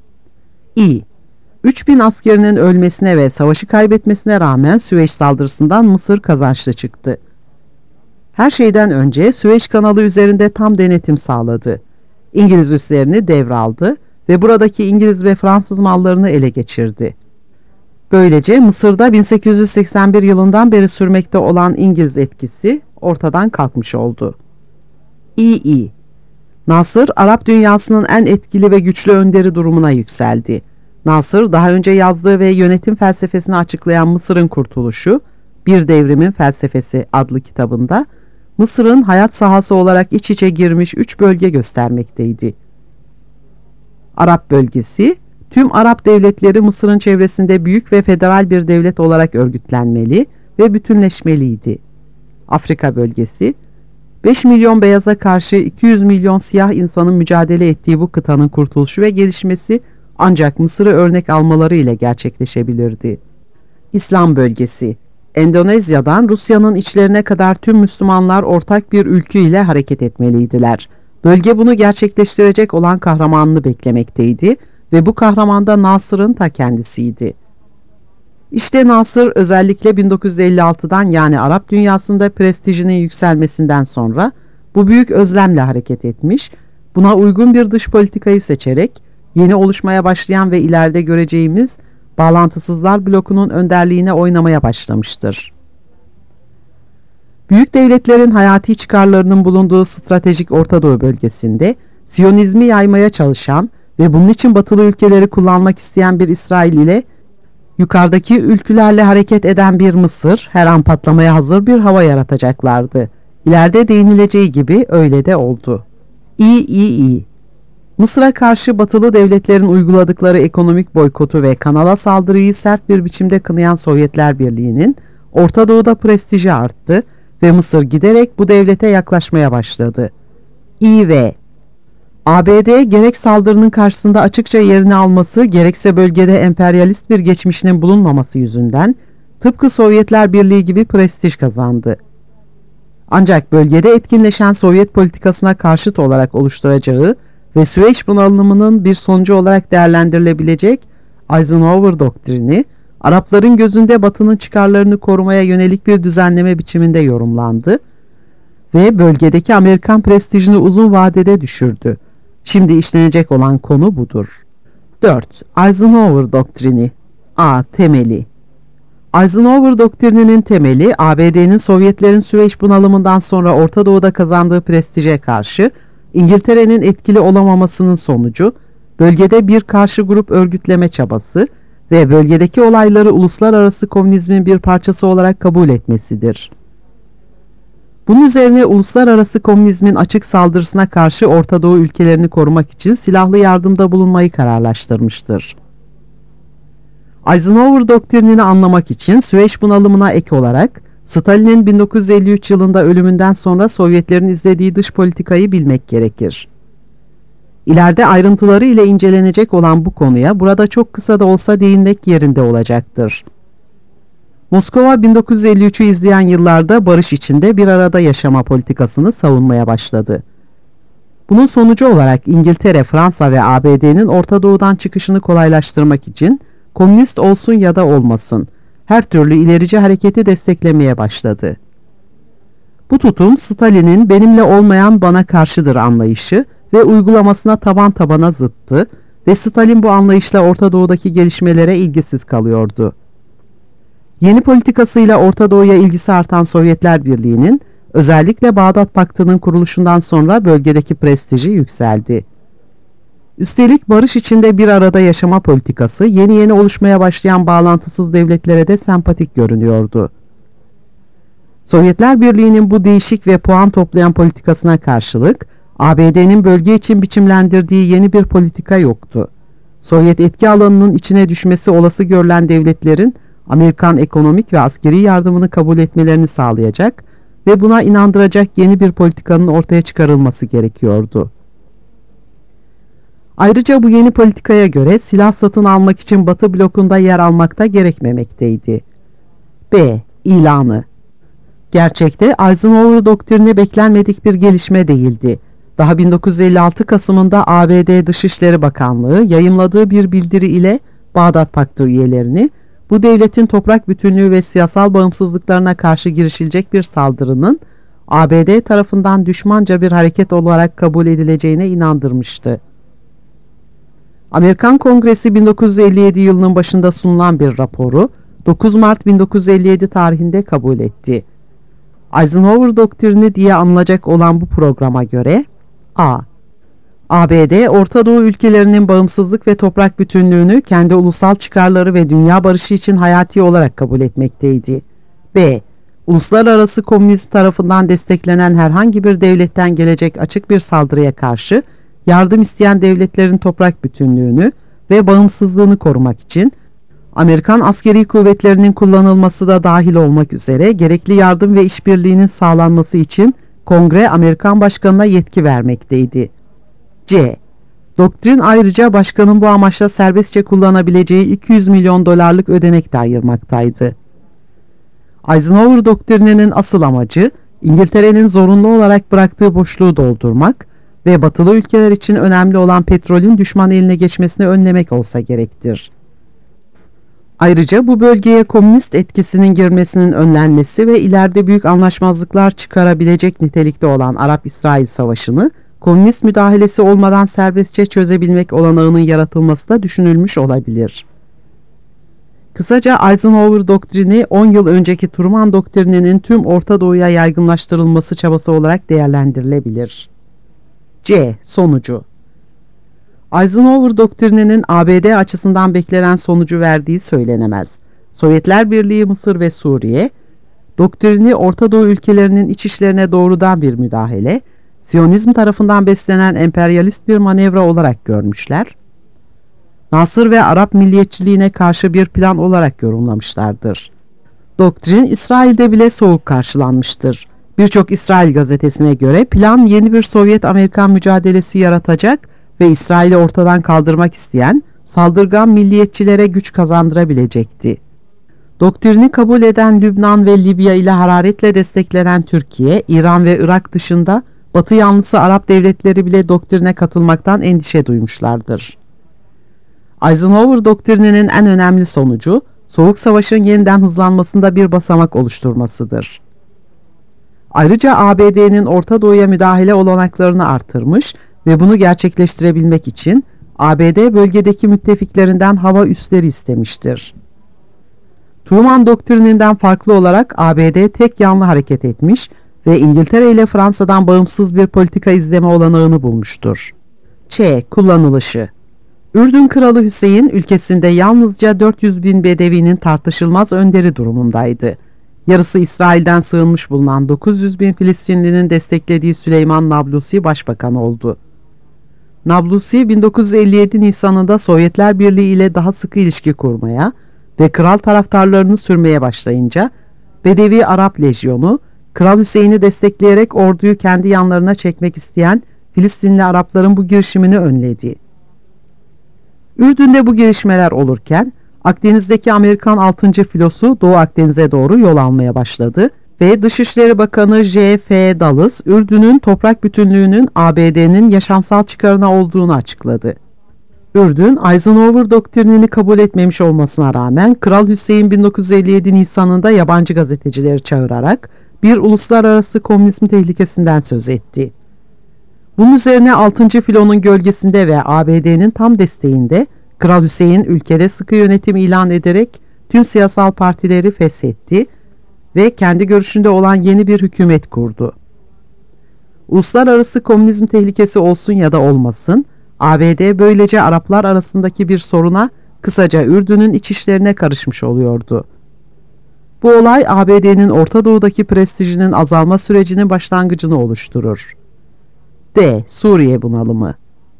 İ. 3000 askerinin ölmesine ve savaşı kaybetmesine rağmen Süveyş saldırısından Mısır kazançlı çıktı. Her şeyden önce Süveyş kanalı üzerinde tam denetim sağladı. İngiliz üslerini devraldı ve buradaki İngiliz ve Fransız mallarını ele geçirdi. Böylece Mısır'da 1881 yılından beri sürmekte olan İngiliz etkisi ortadan kalkmış oldu. İ. Nasır, Arap dünyasının en etkili ve güçlü önderi durumuna yükseldi. Nasır, daha önce yazdığı ve yönetim felsefesini açıklayan Mısır'ın Kurtuluşu, Bir Devrimin Felsefesi adlı kitabında, Mısır'ın hayat sahası olarak iç içe girmiş 3 bölge göstermekteydi. Arap bölgesi, tüm Arap devletleri Mısır'ın çevresinde büyük ve federal bir devlet olarak örgütlenmeli ve bütünleşmeliydi. Afrika bölgesi, 5 milyon beyaza karşı 200 milyon siyah insanın mücadele ettiği bu kıtanın kurtuluşu ve gelişmesi ancak Mısır'ı örnek almaları ile gerçekleşebilirdi. İslam bölgesi, Endonezya'dan Rusya'nın içlerine kadar tüm Müslümanlar ortak bir ülkü ile hareket etmeliydiler. Bölge bunu gerçekleştirecek olan kahramanını beklemekteydi ve bu kahraman da Nasır'ın ta kendisiydi. İşte Nasır özellikle 1956'dan yani Arap dünyasında prestijinin yükselmesinden sonra bu büyük özlemle hareket etmiş, buna uygun bir dış politikayı seçerek yeni oluşmaya başlayan ve ileride göreceğimiz bağlantısızlar blokunun önderliğine oynamaya başlamıştır. Büyük devletlerin hayati çıkarlarının bulunduğu stratejik Orta Doğu bölgesinde Siyonizmi yaymaya çalışan ve bunun için batılı ülkeleri kullanmak isteyen bir İsrail ile yukarıdaki ülkülerle hareket eden bir Mısır her an patlamaya hazır bir hava yaratacaklardı. İleride değinileceği gibi öyle de oldu. İ. Mısır'a karşı batılı devletlerin uyguladıkları ekonomik boykotu ve kanala saldırıyı sert bir biçimde kınayan Sovyetler Birliği'nin Orta Doğu'da prestiji arttı ve Mısır giderek bu devlete yaklaşmaya başladı. İ. ABD gerek saldırının karşısında açıkça yerini alması gerekse bölgede emperyalist bir geçmişinin bulunmaması yüzünden tıpkı Sovyetler Birliği gibi prestij kazandı. Ancak bölgede etkinleşen Sovyet politikasına karşıt olarak oluşturacağı ve Süveyş bunalımının bir sonucu olarak değerlendirilebilecek Eisenhower doktrini, Arapların gözünde Batı'nın çıkarlarını korumaya yönelik bir düzenleme biçiminde yorumlandı ve bölgedeki Amerikan prestijini uzun vadede düşürdü. Şimdi işlenecek olan konu budur. 4. Eisenhower doktrini. A. Temeli. Eisenhower doktrininin temeli, ABD'nin Sovyetlerin Süveyş bunalımından sonra Orta Doğu'da kazandığı prestije karşı İngiltere'nin etkili olamamasının sonucu, bölgede bir karşı grup örgütleme çabası ve bölgedeki olayları uluslararası komünizmin bir parçası olarak kabul etmesidir. Bunun üzerine uluslararası komünizmin açık saldırısına karşı Orta Doğu ülkelerini korumak için silahlı yardımda bulunmayı kararlaştırmıştır. Eisenhower doktrinini anlamak için Süveyş bunalımına ek olarak Stalin'in 1953 yılında ölümünden sonra Sovyetlerin izlediği dış politikayı bilmek gerekir. İleride ayrıntıları ile incelenecek olan bu konuya burada çok kısa da olsa değinmek yerinde olacaktır. Moskova 1953'ü izleyen yıllarda barış içinde bir arada yaşama politikasını savunmaya başladı. Bunun sonucu olarak İngiltere, Fransa ve ABD'nin Orta Doğu'dan çıkışını kolaylaştırmak için komünist olsun ya da olmasın, her türlü ilerici hareketi desteklemeye başladı. Bu tutum Stalin'in benimle olmayan bana karşıdır anlayışı ve uygulamasına taban tabana zıttı ve Stalin bu anlayışla Orta Doğu'daki gelişmelere ilgisiz kalıyordu. Yeni politikasıyla Orta Doğu'ya ilgisi artan Sovyetler Birliği'nin, özellikle Bağdat Paktı'nın kuruluşundan sonra bölgedeki prestiji yükseldi. Üstelik barış içinde bir arada yaşama politikası yeni yeni oluşmaya başlayan bağlantısız devletlere de sempatik görünüyordu. Sovyetler Birliği'nin bu değişik ve puan toplayan politikasına karşılık ABD'nin bölge için biçimlendirdiği yeni bir politika yoktu. Sovyet etki alanının içine düşmesi olası görülen devletlerin Amerikan ekonomik ve askeri yardımını kabul etmelerini sağlayacak ve buna inandıracak yeni bir politikanın ortaya çıkarılması gerekiyordu. Ayrıca bu yeni politikaya göre silah satın almak için Batı blokunda yer almakta gerekmemekteydi. B. İlanı. Gerçekte Eisenhower doktrini beklenmedik bir gelişme değildi. Daha 1956 Kasım'ında ABD Dışişleri Bakanlığı yayımladığı bir bildiri ile Bağdat Paktı üyelerini bu devletin toprak bütünlüğü ve siyasal bağımsızlıklarına karşı girişilecek bir saldırının ABD tarafından düşmanca bir hareket olarak kabul edileceğine inandırmıştı. Amerikan Kongresi 1957 yılının başında sunulan bir raporu 9 Mart 1957 tarihinde kabul etti. Eisenhower doktrini diye anılacak olan bu programa göre A. ABD, Orta Doğu ülkelerinin bağımsızlık ve toprak bütünlüğünü kendi ulusal çıkarları ve dünya barışı için hayati olarak kabul etmekteydi. B. Uluslararası komünizm tarafından desteklenen herhangi bir devletten gelecek açık bir saldırıya karşı yardım isteyen devletlerin toprak bütünlüğünü ve bağımsızlığını korumak için Amerikan askeri kuvvetlerinin kullanılması da dahil olmak üzere gerekli yardım ve işbirliğinin sağlanması için Kongre Amerikan Başkanı'na yetki vermekteydi. C. Doktrin ayrıca başkanın bu amaçla serbestçe kullanabileceği 200 milyon dolarlık ödenek de ayırmaktaydı. Eisenhower doktrininin asıl amacı İngiltere'nin zorunlu olarak bıraktığı boşluğu doldurmak ve batılı ülkeler için önemli olan petrolün düşman eline geçmesini önlemek olsa gerektir. Ayrıca bu bölgeye komünist etkisinin girmesinin önlenmesi ve ileride büyük anlaşmazlıklar çıkarabilecek nitelikte olan Arap-İsrail Savaşı'nı komünist müdahalesi olmadan serbestçe çözebilmek olanağının yaratılması da düşünülmüş olabilir. Kısaca Eisenhower doktrini 10 yıl önceki Truman doktrininin tüm Orta Doğu'ya yaygınlaştırılması çabası olarak değerlendirilebilir. C. Sonucu. Eisenhower doktrininin ABD açısından beklenen sonucu verdiği söylenemez. Sovyetler Birliği, Mısır ve Suriye, doktrini Orta Doğu ülkelerinin iç işlerine doğrudan bir müdahale, Siyonizm tarafından beslenen emperyalist bir manevra olarak görmüşler, Nasır ve Arap milliyetçiliğine karşı bir plan olarak yorumlamışlardır. Doktrin İsrail'de bile soğuk karşılanmıştır. Birçok İsrail gazetesine göre plan yeni bir Sovyet-Amerikan mücadelesi yaratacak ve İsrail'i ortadan kaldırmak isteyen saldırgan milliyetçilere güç kazandırabilecekti. Doktrini kabul eden Lübnan ve Libya ile hararetle desteklenen Türkiye, İran ve Irak dışında Batı yanlısı Arap devletleri bile doktrine katılmaktan endişe duymuşlardır. Eisenhower doktrininin en önemli sonucu, Soğuk Savaş'ın yeniden hızlanmasında bir basamak oluşturmasıdır. Ayrıca ABD'nin Orta Doğu'ya müdahale olanaklarını artırmış ve bunu gerçekleştirebilmek için ABD bölgedeki müttefiklerinden hava üsleri istemiştir. Truman doktrininden farklı olarak ABD tek yanlı hareket etmiş ve İngiltere ile Fransa'dan bağımsız bir politika izleme olanağını bulmuştur. Ç. Kullanılışı. Ürdün Kralı Hüseyin ülkesinde yalnızca 400 bin Bedevi'nin tartışılmaz önderi durumundaydı. Yarısı İsrail'den sığınmış bulunan 900 bin Filistinlinin desteklediği Süleyman Nablusi başbakan oldu. Nablusi 1957 Nisan'ında Sovyetler Birliği ile daha sıkı ilişki kurmaya ve kral taraftarlarını sürmeye başlayınca Bedevi Arap Lejyonu, Kral Hüseyin'i destekleyerek orduyu kendi yanlarına çekmek isteyen Filistinli Arapların bu girişimini önledi. Ürdün'de bu gelişmeler olurken Akdeniz'deki Amerikan 6. filosu Doğu Akdeniz'e doğru yol almaya başladı ve Dışişleri Bakanı J.F. Dulles, Ürdün'ün toprak bütünlüğünün ABD'nin yaşamsal çıkarına olduğunu açıkladı. Ürdün, Eisenhower doktrinini kabul etmemiş olmasına rağmen Kral Hüseyin 1957 Nisan'ında yabancı gazetecileri çağırarak bir uluslararası komünizm tehlikesinden söz etti. Bunun üzerine 6. filonun gölgesinde ve ABD'nin tam desteğinde Kral Hüseyin ülkede sıkı yönetim ilan ederek tüm siyasal partileri feshetti ve kendi görüşünde olan yeni bir hükümet kurdu. Uluslararası komünizm tehlikesi olsun ya da olmasın, ABD böylece Araplar arasındaki bir soruna, kısaca Ürdün'ün iç işlerine karışmış oluyordu. Bu olay ABD'nin Orta Doğu'daki prestijinin azalma sürecinin başlangıcını oluşturur. D. Suriye bunalımı.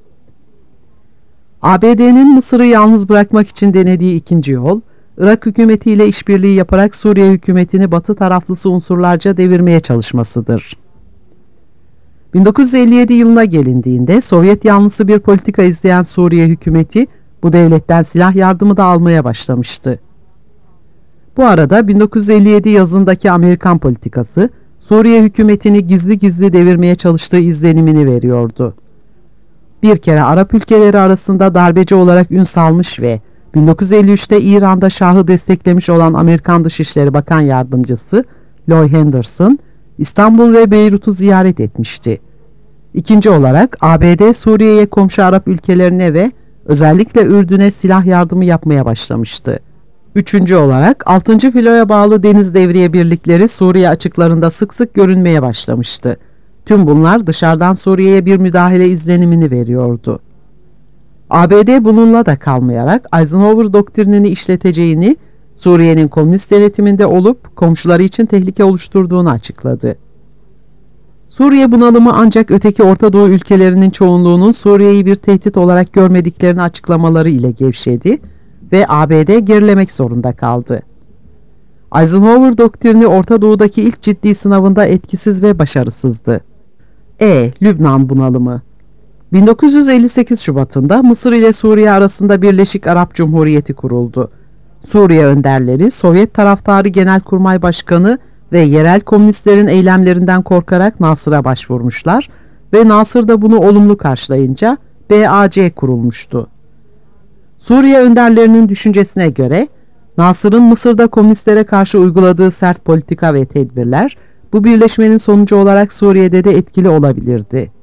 ABD'nin Mısır'ı yalnız bırakmak için denediği ikinci yol, Irak hükümetiyle işbirliği yaparak Suriye hükümetini Batı taraflısı unsurlarca devirmeye çalışmasıdır. 1957 yılına gelindiğinde Sovyet yanlısı bir politika izleyen Suriye hükümeti bu devletten silah yardımı da almaya başlamıştı. Bu arada 1957 yazındaki Amerikan politikası Suriye hükümetini gizli gizli devirmeye çalıştığı izlenimini veriyordu. Bir kere Arap ülkeleri arasında darbeci olarak ün salmış ve 1953'te İran'da Şah'ı desteklemiş olan Amerikan Dışişleri Bakan Yardımcısı Lloyd Henderson, İstanbul ve Beyrut'u ziyaret etmişti. İkinci olarak ABD Suriye'ye komşu Arap ülkelerine ve özellikle Ürdün'e silah yardımı yapmaya başlamıştı. Üçüncü olarak 6. filoya bağlı deniz devriye birlikleri Suriye açıklarında sık sık görünmeye başlamıştı. Tüm bunlar dışarıdan Suriye'ye bir müdahale izlenimini veriyordu. ABD bununla da kalmayarak Eisenhower doktrinini işleteceğini, Suriye'nin komünist denetiminde olup komşuları için tehlike oluşturduğunu açıkladı. Suriye bunalımı ancak öteki Orta Doğu ülkelerinin çoğunluğunun Suriye'yi bir tehdit olarak görmediklerini açıklamaları ile gevşedi ve ABD gerilemek zorunda kaldı. Eisenhower doktrini Orta Doğu'daki ilk ciddi sınavında etkisiz ve başarısızdı. Lübnan bunalımı. 1958 Şubat'ında Mısır ile Suriye arasında Birleşik Arap Cumhuriyeti kuruldu. Suriye önderleri, Sovyet taraftarı Genelkurmay Başkanı ve yerel komünistlerin eylemlerinden korkarak Nasır'a başvurmuşlar ve Nasır da bunu olumlu karşılayınca BAC kurulmuştu. Suriye önderlerinin düşüncesine göre Nasır'ın Mısır'da komünistlere karşı uyguladığı sert politika ve tedbirler bu birleşmenin sonucu olarak Suriye'de de etkili olabilirdi.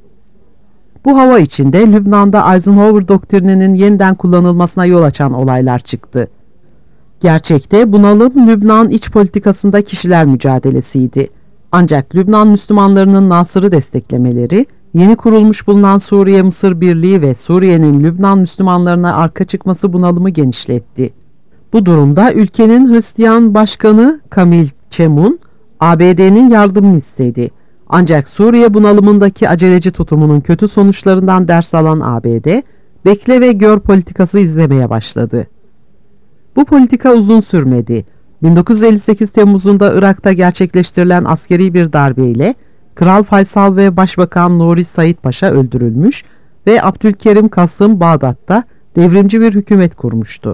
Bu hava içinde Lübnan'da Eisenhower doktrininin yeniden kullanılmasına yol açan olaylar çıktı. Gerçekte bunalım Lübnan iç politikasında kişiler mücadelesiydi. Ancak Lübnan Müslümanlarının Nasır'ı desteklemeleri, yeni kurulmuş bulunan Suriye-Mısır Birliği ve Suriye'nin Lübnan Müslümanlarına arka çıkması bunalımı genişletti. Bu durumda ülkenin Hristiyan Başkanı Kamil Çemun, ABD'nin yardımını istedi. Ancak Suriye bunalımındaki aceleci tutumunun kötü sonuçlarından ders alan ABD, bekle ve gör politikası izlemeye başladı. Bu politika uzun sürmedi. 1958 Temmuz'unda Irak'ta gerçekleştirilen askeri bir darbeyle Kral Faysal ve Başbakan Nuri Said Paşa öldürülmüş ve Abdülkerim Kasım Bağdat'ta devrimci bir hükümet kurmuştu.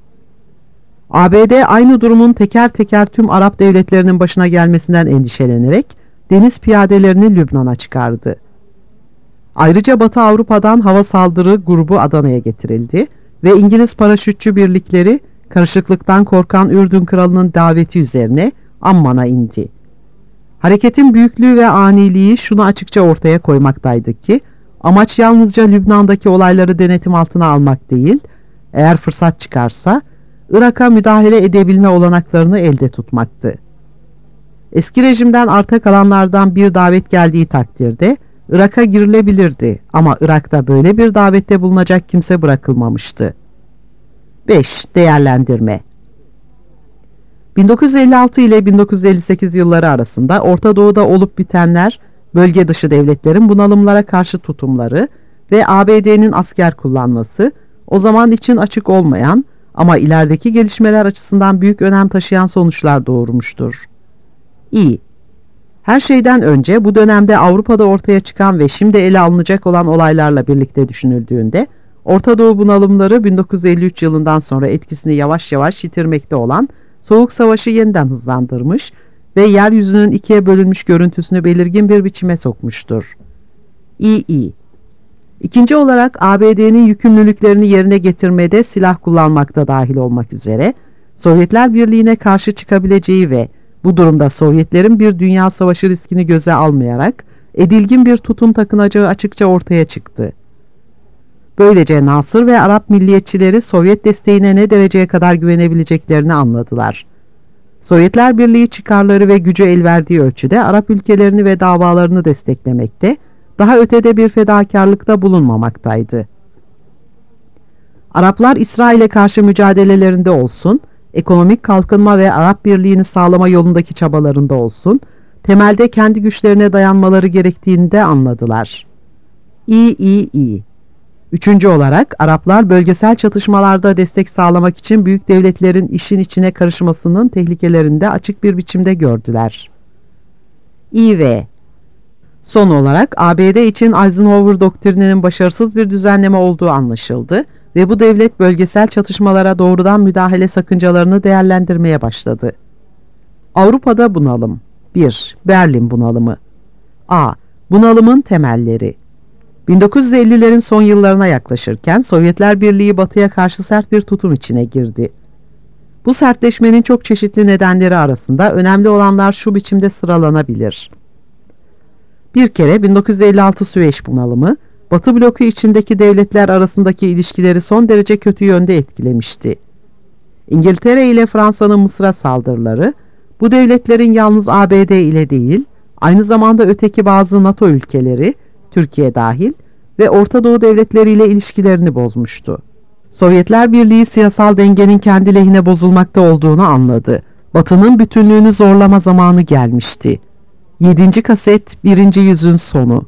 ABD aynı durumun teker teker tüm Arap devletlerinin başına gelmesinden endişelenerek deniz piyadelerini Lübnan'a çıkardı. Ayrıca Batı Avrupa'dan hava saldırı grubu Adana'ya getirildi ve İngiliz paraşütçü birlikleri karışıklıktan korkan Ürdün kralının daveti üzerine Amman'a indi. Hareketin büyüklüğü ve aniliği şunu açıkça ortaya koymaktaydı ki, amaç yalnızca Lübnan'daki olayları denetim altına almak değil, eğer fırsat çıkarsa Irak'a müdahale edebilme olanaklarını elde tutmaktı. Eski rejimden arta kalanlardan bir davet geldiği takdirde Irak'a girilebilirdi ama Irak'ta böyle bir davette bulunacak kimse bırakılmamıştı. 5. Değerlendirme. 1956 ile 1958 yılları arasında Orta Doğu'da olup bitenler, bölge dışı devletlerin bunalımlara karşı tutumları ve ABD'nin asker kullanması, o zaman için açık olmayan ama ilerideki gelişmeler açısından büyük önem taşıyan sonuçlar doğurmuştur. Her şeyden önce bu dönemde Avrupa'da ortaya çıkan ve şimdi ele alınacak olan olaylarla birlikte düşünüldüğünde, Orta Doğu bunalımları 1953 yılından sonra etkisini yavaş yavaş yitirmekte olan Soğuk Savaş'ı yeniden hızlandırmış ve yeryüzünün ikiye bölünmüş görüntüsünü belirgin bir biçime sokmuştur. İkinci olarak ABD'nin yükümlülüklerini yerine getirmede silah kullanmakta dahil olmak üzere, Sovyetler Birliği'ne karşı çıkabileceği ve bu durumda Sovyetlerin bir dünya savaşı riskini göze almayarak edilgin bir tutum takınacağı açıkça ortaya çıktı. Böylece Nasır ve Arap milliyetçileri Sovyet desteğine ne dereceye kadar güvenebileceklerini anladılar. Sovyetler Birliği çıkarları ve gücü el verdiği ölçüde Arap ülkelerini ve davalarını desteklemekte, daha ötede bir fedakarlıkta bulunmamaktaydı. Araplar İsrail'e karşı mücadelelerinde olsun, ekonomik kalkınma ve Arap Birliği'ni sağlama yolundaki çabalarında olsun, temelde kendi güçlerine dayanmaları gerektiğini de anladılar. İ. Üçüncü olarak Araplar bölgesel çatışmalarda destek sağlamak için büyük devletlerin işin içine karışmasının tehlikelerini de açık bir biçimde gördüler. İ. Son olarak ABD için Eisenhower doktrininin başarısız bir düzenleme olduğu anlaşıldı ve bu devlet bölgesel çatışmalara doğrudan müdahale sakıncalarını değerlendirmeye başladı. Avrupa'da bunalım. 1. Berlin bunalımı. A. Bunalımın temelleri. 1950'lerin son yıllarına yaklaşırken Sovyetler Birliği Batı'ya karşı sert bir tutum içine girdi. Bu sertleşmenin çok çeşitli nedenleri arasında önemli olanlar şu biçimde sıralanabilir. Bir kere 1956 Süveyş bunalımı, Batı bloku içindeki devletler arasındaki ilişkileri son derece kötü yönde etkilemişti. İngiltere ile Fransa'nın Mısır'a saldırıları, bu devletlerin yalnız ABD ile değil, aynı zamanda öteki bazı NATO ülkeleri, Türkiye dahil ve Orta Doğu devletleriyle ilişkilerini bozmuştu. Sovyetler Birliği siyasal dengenin kendi lehine bozulmakta olduğunu anladı. Batı'nın bütünlüğünü zorlama zamanı gelmişti. 7. kaset 1. yüzün sonu.